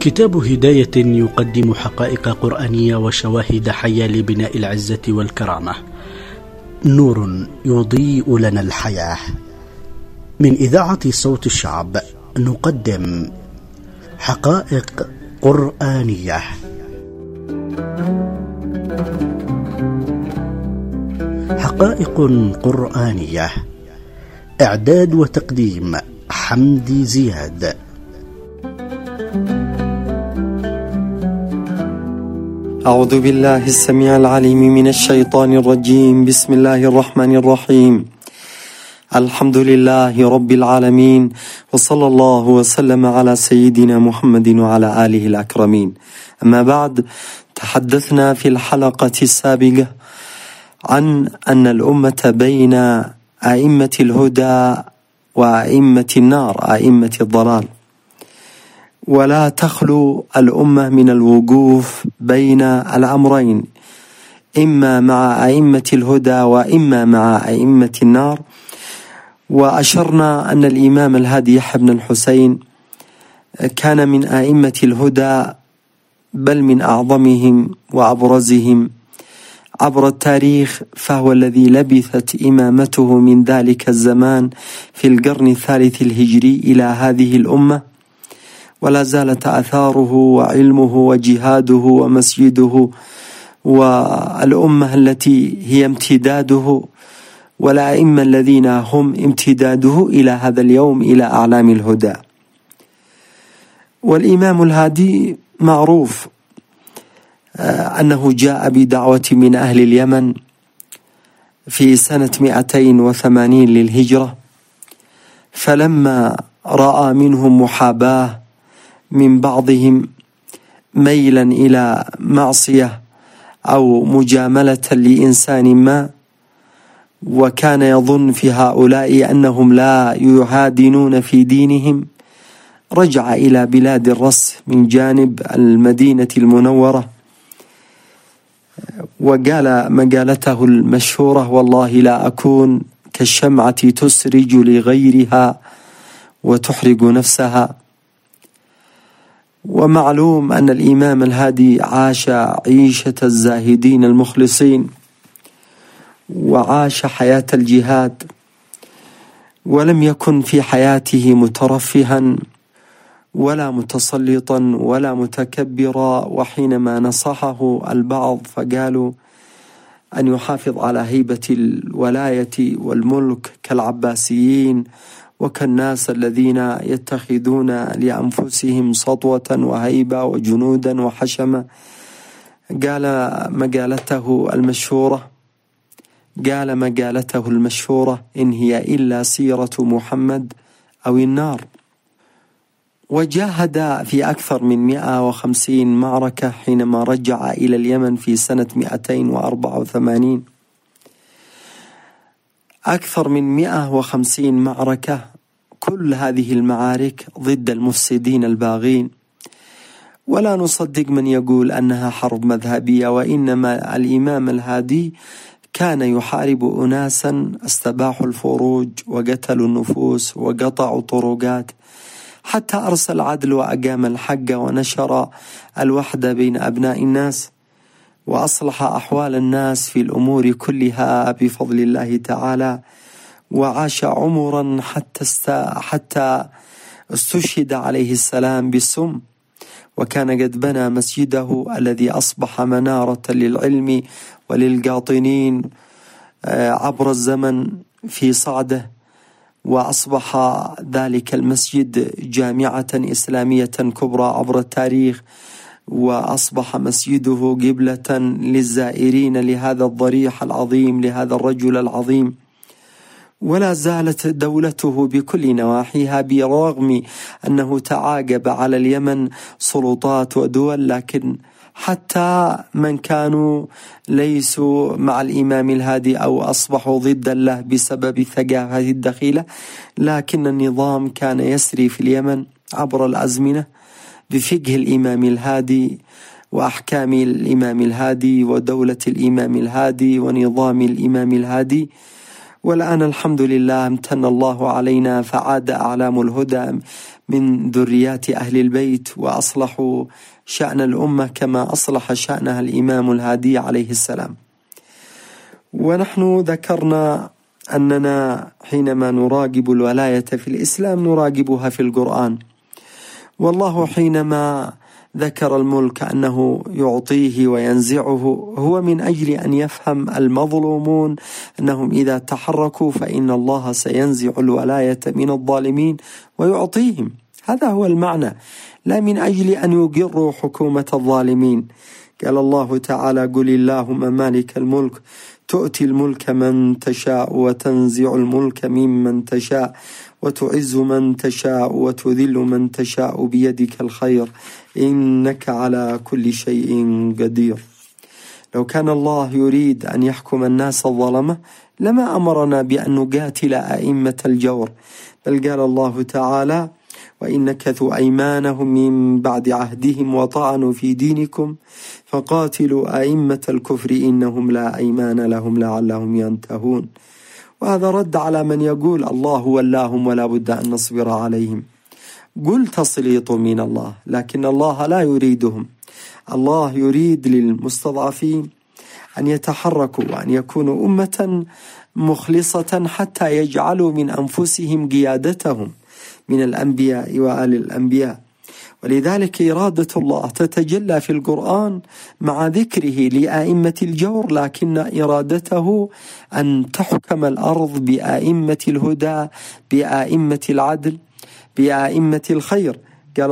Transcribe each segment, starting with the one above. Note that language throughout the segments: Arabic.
كتاب هداية يقدم حقائق قرآنية وشواهد حية لبناء العزة والكرامة. نور يضيء لنا الحياة. من إذاعة صوت الشعب نقدم حقائق قرآنية. حقائق قرآنية، إعداد وتقديم حمدي زياد. أعوذ بالله السميع العليم من الشيطان الرجيم. بسم الله الرحمن الرحيم. الحمد لله رب العالمين، وصلى الله وسلم على سيدنا محمد وعلى آله الأكرمين. أما بعد، تحدثنا في الحلقة السابقة عن أن الأمة بين أئمة الهدى وأئمة النار، أئمة الضلال، ولا تخلو الأمة من الوقوف بين الأمرين، إما مع أئمة الهدى وإما مع أئمة النار. وأشرنا أن الإمام الهادي يحيى بن الحسين كان من أئمة الهدى، بل من أعظمهم وأبرزهم عبر التاريخ، فهو الذي لبثت إمامته من ذلك الزمان في القرن الثالث الهجري إلى هذه الأمة، ولا زالت آثاره وعلمه وجهاده ومسجده والأمة التي هي امتداده، والأئمة الذين هم امتداده إلى هذا اليوم، إلى أعلام الهدى. والإمام الهادي معروف أنه جاء بدعوة من أهل اليمن في سنة 280 للهجرة، فلما رأى منهم محاباة من بعضهم ميلا إلى معصية أو مجاملة لإنسان ما، وكان يظن في هؤلاء أنهم لا يهادنون في دينهم، رجع إلى بلاد الرس من جانب المدينة المنورة، وقال مقالته المشهورة: والله لا أكون كالشمعة تسرج لغيرها وتحرق نفسها. ومعلوم أن الإمام الهادي عاش عيشة الزاهدين المخلصين، وعاش حياة الجهاد، ولم يكن في حياته مترفها ولا متسلطا ولا متكبرا. وحينما نصحه البعض فقالوا أن يحافظ على هيبة الولاية والملك كالعباسيين وكالناس الذين يتخذون لأنفسهم سطوة وهيبة وجنودا وحشمة، قال مقالته المشهورة: إن هي إلا سيرة محمد أو النار. وجاهد في أكثر من 150 معركة حينما رجع إلى اليمن في سنة 284. أكثر من 150 معركة، كل هذه المعارك ضد المفسدين الباغين. ولا نصدق من يقول أنها حرب مذهبية، وإنما الإمام الهادي كان يحارب أناسا استباحوا الفروج وقتلوا النفوس وقطعوا طرقات، حتى أرسل العدل وأقام الحق ونشر الوحدة بين أبناء الناس، وأصلح أحوال الناس في الأمور كلها بفضل الله تعالى. وعاش عمرا حتى استشهد عليه السلام بالسم، وكان قد بنى مسجده الذي أصبح منارة للعلم وللقاطنين عبر الزمن في صعده، وأصبح ذلك المسجد جامعة إسلامية كبرى عبر التاريخ، وأصبح مسجده قبلة للزائرين لهذا الضريح العظيم، لهذا الرجل العظيم. ولا زالت دولته بكل نواحيها، برغم أنه تعاقب على اليمن سلطات ودول، لكن حتى من كانوا ليسوا مع الإمام الهادي أو أصبحوا ضد له بسبب الثقافة الدخيلة، لكن النظام كان يسري في اليمن عبر الأزمنة بفقه الإمام الهادي وأحكام الإمام الهادي ودولة الإمام الهادي ونظام الإمام الهادي. والآن الحمد لله امتن الله علينا فعاد أعلام الهدى من ذريات أهل البيت وأصلحوا شأن الأمة كما أصلح شأنها الإمام الهادي عليه السلام. ونحن ذكرنا أننا حينما نراقب الولاية في الإسلام نراقبها في القرآن، والله حينما ذكر الملك أنه يعطيه وينزعه هو من أجل أن يفهم المظلومون أنهم إذا تحركوا فإن الله سينزع الولاية من الظالمين ويعطيهم. هذا هو المعنى، لا من أجل أن يقروا حكومة الظالمين. قال الله تعالى: قل اللهم مالك الملك تؤتي الملك من تشاء وتنزع الملك ممن تشاء وتعز من تشاء وتذل من تشاء بيدك الخير إنك على كل شيء قدير. لو كان الله يريد أن يحكم الناس الظلمة لما أمرنا بأن نقاتل أئمة الجور، بل قال الله تعالى: وإن نكثوا أيمانهم من بعد عهدهم وطعنوا في دينكم فقاتلوا أئمة الكفر إنهم لا أيمان لهم لعلهم ينتهون. وهذا رد على من يقول الله ولاهم ولا بد أن نصبر عليهم. قل تسليط من الله، لكن الله لا يريدهم. الله يريد للمستضعفين أن يتحركوا وأن يكونوا أمة مخلصة حتى يجعلوا من أنفسهم قيادتهم من الأنبياء وآل الأنبياء. ولذلك إرادة الله تتجلى في القرآن مع ذكره لأئمة الجور، لكن إرادته أن تحكم الأرض بأئمة الهدى، بأئمة العدل، بأئمة الخير. قال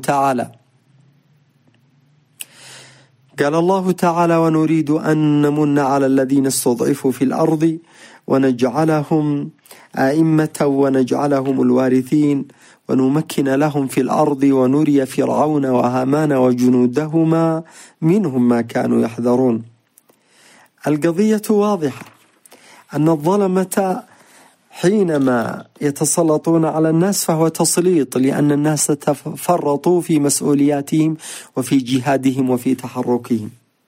الله تعالى: ونريد أن نمن على الذين استضعفوا في الأرض ونجعلهم أئمة ونجعلهم الوارثين ونمكن لهم في الأرض ونري فرعون وهامان وجنودهما منهم ما كانوا يحذرون. القضية واضحة، أن الظلمة حينما يتسلطون على الناس فهو تسليط، لأن الناس تفرطوا في مسؤولياتهم وفي جهادهم وفي تحركهم.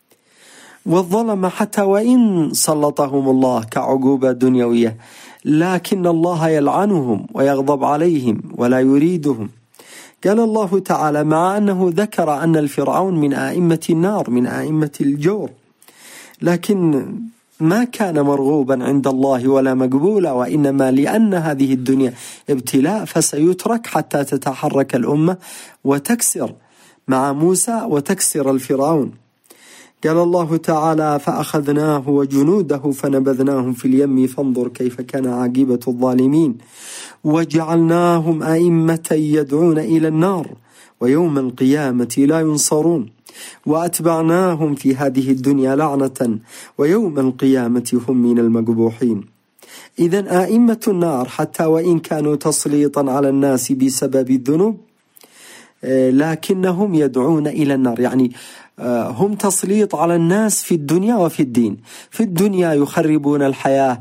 والظلمة حتى وإن سلطهم الله كعقوبة دنيوية لكن الله يلعنهم ويغضب عليهم ولا يريدهم. قال الله تعالى: مع أنه ذكر أن الفرعون من أئمة النار، من أئمة الجور، لكن ما كان مرغوبا عند الله ولا مقبولا، وإنما لأن هذه الدنيا ابتلاء فسيترك حتى تتحرك الأمة وتكسر مع موسى وتكسر الفرعون. قال الله تعالى: فأخذناه وجنوده فنبذناهم في اليم فانظر كيف كان عاقبة الظالمين وجعلناهم أئمة يدعون إلى النار ويوم القيامة لا ينصرون وأتبعناهم في هذه الدنيا لعنة ويوم القيامة هم من المقبوحين. إذن أئمة النار حتى وإن كانوا تسليطا على الناس بسبب الذنوب لكنهم يدعون إلى النار، يعني هم تسليط على الناس في الدنيا وفي الدين. في الدنيا يخربون الحياة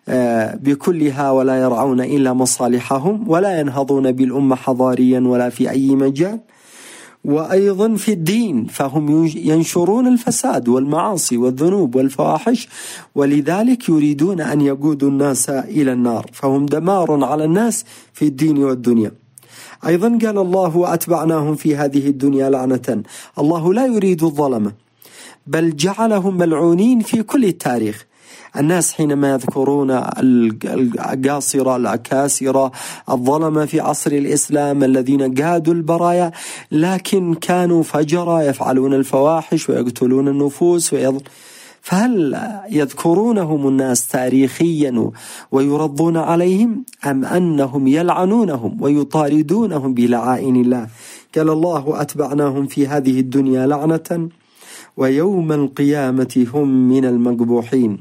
بكلها ولا يرعون إلا مصالحهم ولا ينهضون بالأمة حضاريا ولا في أي مجال، وأيضا في الدين فهم ينشرون الفساد والمعاصي والذنوب والفواحش، ولذلك يريدون أن يقودوا الناس إلى النار، فهم دمار على الناس في الدين والدنيا. أيضا قال الله: وأتبعناهم في هذه الدنيا لعنة. الله لا يريد الظلمة، بل جعلهم ملعونين في كل التاريخ. الناس حينما يذكرون القاصرة العكاسرة الظلمة في عصر الإسلام الذين قادوا البرايا، لكن كانوا فجرا يفعلون الفواحش ويقتلون النفوس فهل يذكرونهم الناس تاريخيا ويرضون عليهم، أم أنهم يلعنونهم ويطاردونهم بلعائن الله؟ قال الله: أتبعناهم في هذه الدنيا لعنة ويوم القيامة هم من المقبوحين.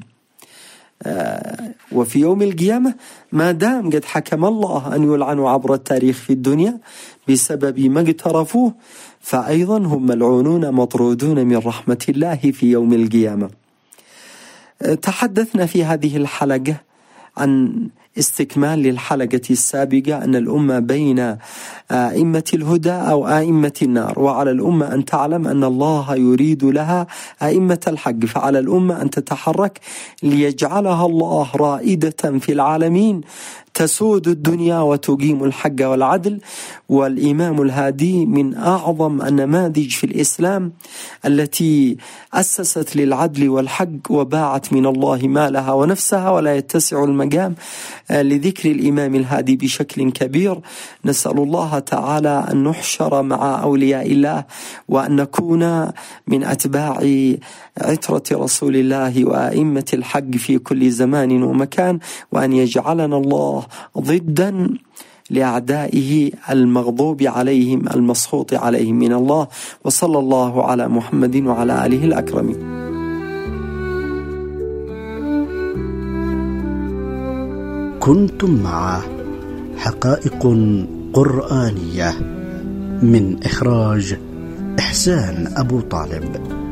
وفي يوم القيامة ما دام قد حكم الله أن يلعنوا عبر التاريخ في الدنيا بسبب ما اقترفوه، فأيضا هم ملعونون مطرودون من رحمة الله في يوم القيامة. تحدثنا في هذه الحلقة عن استكمال للحلقة السابقة أن الأمة بين أئمة الهدى أو أئمة النار، وعلى الأمة أن تعلم أن الله يريد لها أئمة الحق، فعلى الأمة أن تتحرك ليجعلها الله رائدة في العالمين تسود الدنيا وتقيم الحق والعدل. والإمام الهادي من أعظم النماذج في الإسلام التي أسست للعدل والحق وباعت من الله مالها ونفسها، ولا يتسع المقام لذكر الإمام الهادي بشكل كبير. نسأل الله تعالى أن نحشر مع أولياء الله، وأن نكون من أتباع عترة رسول الله وأئمة الحق في كل زمان ومكان، وأن يجعلنا الله ضدا لأعدائه المغضوب عليهم المسخوط عليهم من الله. وصلى الله على محمد وعلى آله الأكرمين. كنتم مع حقائق قرآنية من إخراج إحسان أبو طالب.